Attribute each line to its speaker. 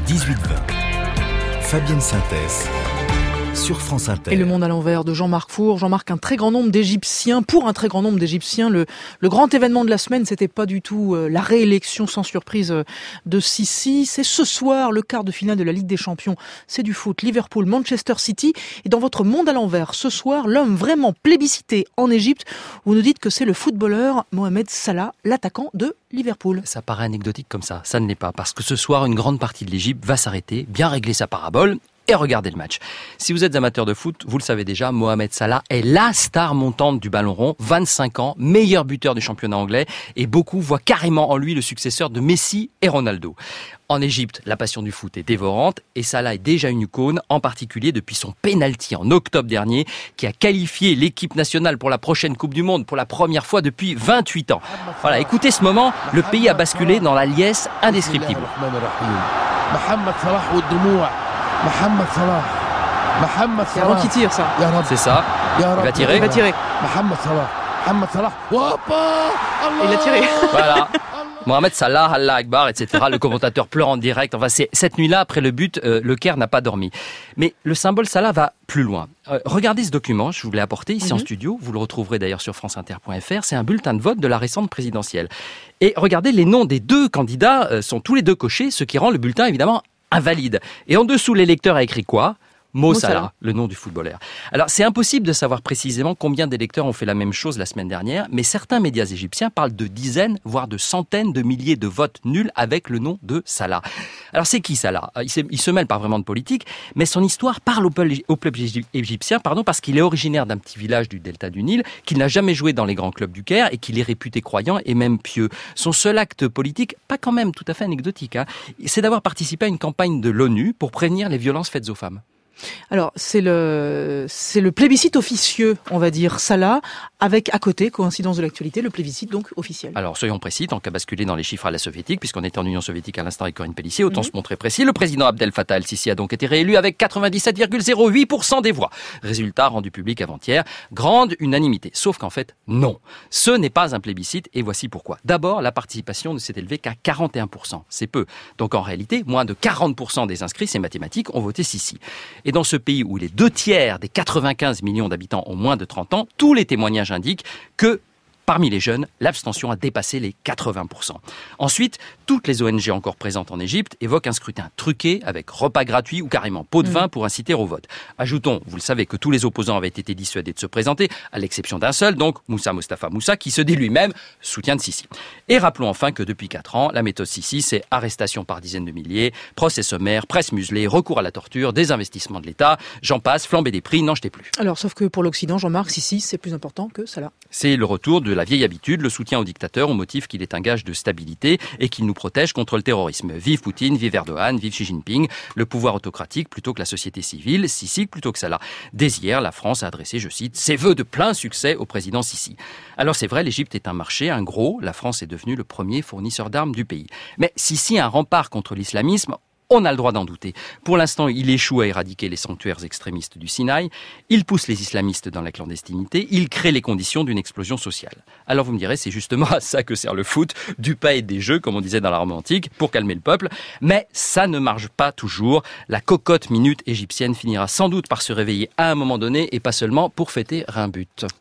Speaker 1: 18-20. Fabienne Synthèse sur France Inter.
Speaker 2: Et le monde à l'envers de Jean-Marc Four. Jean-Marc, un très grand nombre d'Égyptiens, le grand événement de la semaine, c'était pas du tout la réélection sans surprise de Sisi. C'est ce soir le quart de finale de la Ligue des Champions. C'est du foot. Liverpool, Manchester City. Et dans votre monde à l'envers, ce soir, l'homme vraiment plébiscité en Égypte, vous nous dites que c'est le footballeur Mohamed Salah, l'attaquant de Liverpool.
Speaker 3: Ça paraît anecdotique comme ça ne l'est pas. Parce que ce soir, une grande partie de l'Égypte va s'arrêter, bien régler sa parabole et regarder le match. Si vous êtes amateur de foot, vous le savez déjà, Mohamed Salah est la star montante du ballon rond, 25 ans, meilleur buteur du championnat anglais, et beaucoup voient carrément en lui le successeur de Messi et Ronaldo. En Égypte, la passion du foot est dévorante et Salah est déjà une icône, en particulier depuis son pénalty en octobre dernier, qui a qualifié l'équipe nationale pour la prochaine Coupe du Monde pour la première fois depuis 28 ans. Voilà, écoutez ce moment, le pays a basculé dans la liesse indescriptible.
Speaker 2: C'est avant qu'il tire, ça.
Speaker 3: C'est ça. Il va tirer.
Speaker 2: Il va tirer. Et il a tiré.
Speaker 3: Voilà. Mohamed Salah, Allah Akbar, etc. Le commentateur pleure en direct. Enfin, c'est cette nuit-là, après le but, le Caire n'a pas dormi. Mais le symbole Salah va plus loin. Regardez ce document, je vous l'ai apporté ici en studio. Vous le retrouverez d'ailleurs sur franceinter.fr. C'est un bulletin de vote de la récente présidentielle. Et regardez, les noms des deux candidats sont tous les deux cochés, ce qui rend le bulletin évidemment invalide. Et en dessous, l'électeur a écrit quoi ? Mo Salah, le nom du footballeur. Alors, c'est impossible de savoir précisément combien d'électeurs ont fait la même chose la semaine dernière, mais certains médias égyptiens parlent de dizaines, voire de centaines de milliers de votes nuls avec le nom de Salah. Alors, c'est qui Salah ? Il se mêle pas vraiment de politique, mais son histoire parle au peuple égyptien, parce qu'il est originaire d'un petit village du delta du Nil, qu'il n'a jamais joué dans les grands clubs du Caire et qu'il est réputé croyant et même pieux. Son seul acte politique, pas quand même tout à fait anecdotique, c'est d'avoir participé à une campagne de l'ONU pour prévenir les violences faites aux femmes.
Speaker 2: Alors, c'est le plébiscite officieux, on va dire, Salah, avec à côté, coïncidence de l'actualité, le plébiscite donc officiel.
Speaker 3: Alors, soyons précis, tant qu'à basculer dans les chiffres à la soviétique, puisqu'on était en Union soviétique à l'instant avec Corinne Pellissier, autant se montrer précis. Le président Abdel Fattah el-Sisi a donc été réélu avec 97,08% des voix. Résultat rendu public avant-hier, grande unanimité. Sauf qu'en fait, non. Ce n'est pas un plébiscite, et voici pourquoi. D'abord, la participation ne s'est élevée qu'à 41%. C'est peu. Donc en réalité, moins de 40% des inscrits, c'est mathématique, ont voté Sisi. Et dans ce pays où les 2/3 des 95 millions d'habitants ont moins de 30 ans, tous les témoignages indiquent que parmi les jeunes, l'abstention a dépassé les 80%. Ensuite, toutes les ONG encore présentes en Égypte évoquent un scrutin truqué avec repas gratuits ou carrément pot de vin pour inciter au vote. Ajoutons, vous le savez, que tous les opposants avaient été dissuadés de se présenter, à l'exception d'un seul, donc Moussa Mostafa Moussa, qui se dit lui-même soutien de Sisi. Et rappelons enfin que depuis 4 ans, la méthode Sisi, c'est arrestation par dizaines de milliers, procès sommaire, presse muselée, recours à la torture, désinvestissement de l'État, j'en passe, flambée des prix, n'en jetez plus.
Speaker 2: Alors, sauf que pour l'Occident, Jean-Marc, Sisi, c'est plus important que Salah.
Speaker 3: C'est le retour de la vieille habitude, le soutien au dictateur au motif qu'il est un gage de stabilité et qu'il nous protège contre le terrorisme. Vive Poutine, vive Erdogan, vive Xi Jinping, le pouvoir autocratique plutôt que la société civile, Sisi plutôt que Salah. Dès hier, la France a adressé, je cite, ses vœux de plein succès au président Sisi. Alors c'est vrai, l'Égypte est un marché, un gros, la France est devenue le premier fournisseur d'armes du pays. Mais Sisi a un rempart contre l'islamisme, on a le droit d'en douter. Pour l'instant, il échoue à éradiquer les sanctuaires extrémistes du Sinaï, il pousse les islamistes dans la clandestinité, il crée les conditions d'une explosion sociale. Alors vous me direz, c'est justement à ça que sert le foot, du pain et des jeux, comme on disait dans la Rome antique, pour calmer le peuple. Mais ça ne marche pas toujours. La cocotte minute égyptienne finira sans doute par se réveiller à un moment donné, et pas seulement pour fêter un but.